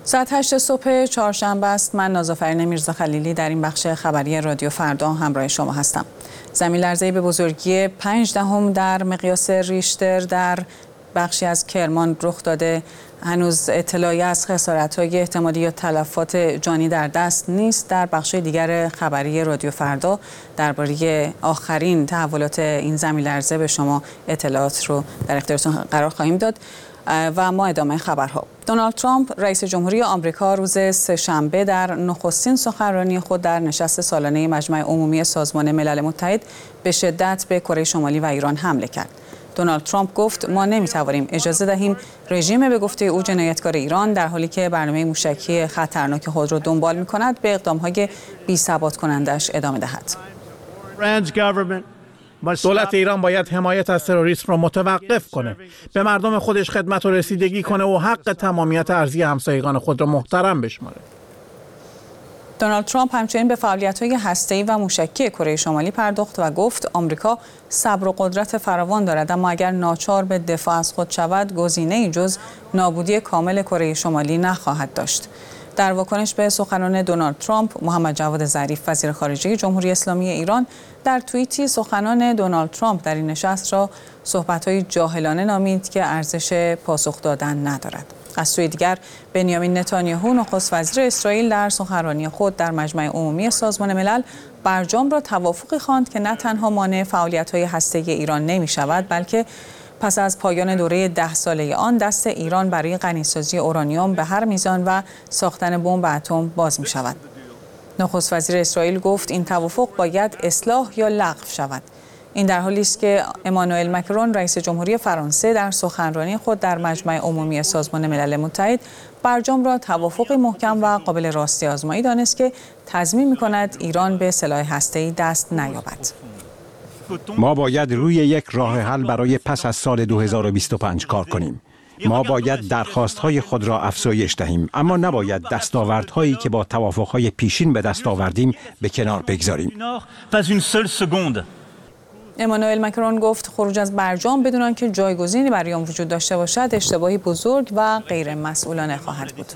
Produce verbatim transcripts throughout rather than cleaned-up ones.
ساعت هشت صبح چهارشنبه است. من نازافرین میرزا خلیلی در این بخش خبری رادیو فردا همراه شما هستم. زمین لرزه‌ای به بزرگی پنج دهم در مقیاس ریشتر در بخشی از کرمان رخ داده. هنوز اطلاعی از خسارت‌های احتمالی یا تلفات جانی در دست نیست. در بخش دیگر خبری رادیو فردا درباره آخرین تحولات این زمین لرزه به شما اطلاعات رو در اختیارتون قرار خواهیم داد. و ما ادامه خبرها. دونالد ترامپ رئیس جمهوری آمریکا روز سه‌شنبه در نخستین سخنرانی خود در نشست سالانه مجمع عمومی سازمان ملل متحد به شدت به کره شمالی و ایران حمله کرد. دونالد ترامپ گفت ما نمیتوانیم اجازه دهیم رژیم به گفته او جنایتکار ایران در حالی که برنامه موشکی خطرناک خود را دنبال می‌کند به اقدام‌های بی‌ثبات کنندش ادامه دهد. دولت ایران باید حمایت از تروریسم را متوقف کنه، به مردم خودش خدمت و رسیدگی کنه و حق تمامیت ارضی همسایگان خود را محترم بشماره. دونالد ترامپ همچنین به فعالیت‌های هسته‌ای و موشکی کره شمالی پرداخت و گفت آمریکا صبر و قدرت فراوان دارد، اما اگر ناچار به دفاع از خود شود گزینه‌ای جز نابودی کامل کره شمالی نخواهد داشت. در واکنش به سخنان دونالد ترامپ، محمد جواد ظریف وزیر خارجه جمهوری اسلامی ایران در توییتی سخنان دونالد ترامپ در این نشست را صحبت‌های جاهلانه نامید که ارزش پاسخ دادن ندارد. از سوی دیگر بنیامین نتانیاهو نخست وزیر اسرائیل در سخنرانی خود در مجمع عمومی سازمان ملل برجام را توافقی خواند که نه تنها مانع فعالیت‌های هسته‌ای ایران نمی‌شود، بلکه پس از پایان دوره ده ساله آن دست ایران برای غنیسازی اورانیوم به هر میزان و ساختن بمب اتم باز می شود. نخست وزیر اسرائیل گفت این توافق باید اصلاح یا لغو شود. این در حالی است که امانوئل مکرون رئیس جمهوری فرانسه در سخنرانی خود در مجمع عمومی سازمان ملل متحد برجام را توافقی محکم و قابل راستی آزمایی دانست که تضمین می کند ایران به سلاح هسته‌ای دست نیابد. ما باید روی یک راه حل برای پس از سال دو هزار و بیست و پنج کار کنیم. ما باید درخواست‌های خود را افزایش دهیم، اما نباید دستاوردهایی که با توافق‌های پیشین به دست آوردیم به کنار بگذاریم. امانوئل مکرون گفت خروج از برجام بدون آنکه جایگزینی برای آن وجود داشته باشد اشتباهی بزرگ و غیر مسئولانه خواهد بود.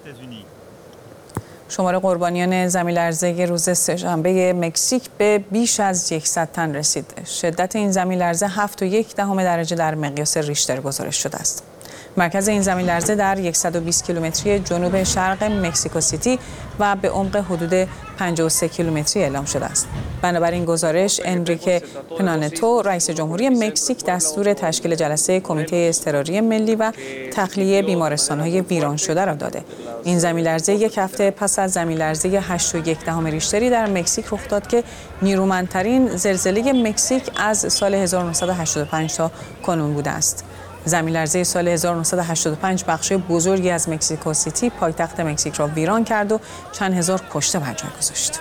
شمار قربانیان زمین لرزه روز سه‌شنبه مکزیک به بیش از صد تن رسید. شدت این زمین لرزه هفت و یک دهم درجه در مقیاس ریشتر گزارش شده است. مرکز این زمین لرزه در صد و بیست کیلومتری جنوب شرق مکزیکو سیتی و به عمق حدود پنجاه و سه کیلومتری اعلام شده است. بنابراین گزارش انریکه پنانتو رئیس جمهوری مکزیک دستور تشکیل جلسه کمیته اضطراری ملی و تخلیه بیمارستان‌های ویران شده را داده. این زمین لرزه یک هفته پس از زمین لرزه هشت و یک دهم ریشتری در مکزیک رخ داد که نیرومندترین زلزله مکزیک از سال هزار و نهصد و هشتاد و پنج تا کنون بوده است. زمین لرزه سال هزار و نهصد و هشتاد و پنج بخش بزرگی از مکزیکو سیتی پایتخت مکزیک را ویران کرد و چند هزار کشته بر جای گذاشت.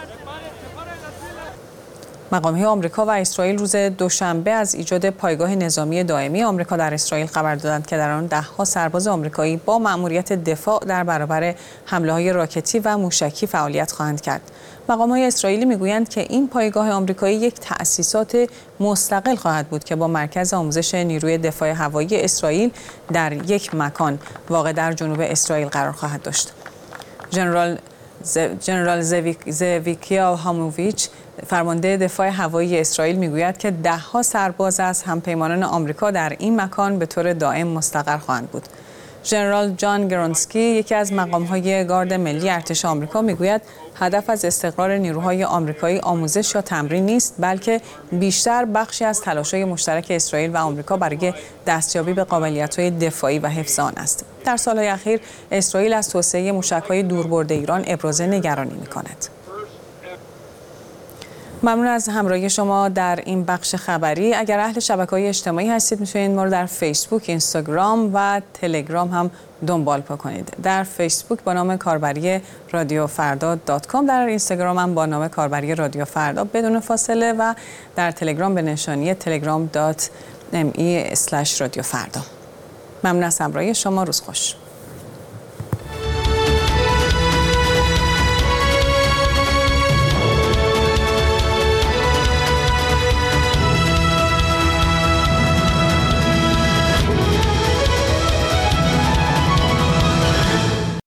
مقام‌های آمریکا و اسرائیل روز دوشنبه از ایجاد پایگاه نظامی دائمی آمریکا در اسرائیل خبر دادند که در آن ده‌ها سرباز آمریکایی با مأموریت دفاع در برابر حمله‌های راکتی و موشکی فعالیت خواهند کرد. مقام‌های اسرائیلی میگویند که این پایگاه آمریکایی یک تأسیسات مستقل خواهد بود که با مرکز آموزش نیروی دفاع هوایی اسرائیل در یک مکان واقع در جنوب اسرائیل قرار خواهد داشت. ژنرال ژنرال زویکیا هاموویچ فرمانده دفاع هوایی اسرائیل میگوید که ده‌ها سرباز از همپیمانان آمریکا در این مکان به طور دائم مستقر خواهند بود. ژنرال جان گرونسکی یکی از مقام‌های گارد ملی ارتش آمریکا میگوید هدف از استقرار نیروهای آمریکایی آموزش یا تمرین نیست، بلکه بیشتر بخشی از تلاش‌های مشترک اسرائیل و آمریکا برای دستیابی به قابلیت‌های دفاعی و حفظ آن است. در سال‌های اخیر اسرائیل از توسعه موشک‌های دوربرد ایران ابراز نگرانی می‌کند. ممنون از همراهی شما در این بخش خبری. اگر اهل شبکه‌های اجتماعی هستید میتونید ما رو در فیسبوک، اینستاگرام و تلگرام هم دنبال کنید. در فیسبوک با نام کاربری رادیو فردا دات کام، در اینستاگرام هم با نام کاربری رادیو فردا بدون فاصله و در تلگرام به نشانی تلگرام دات ام ای اسلش رادیو فردا. ممنون از همراهی شما. روز خوش.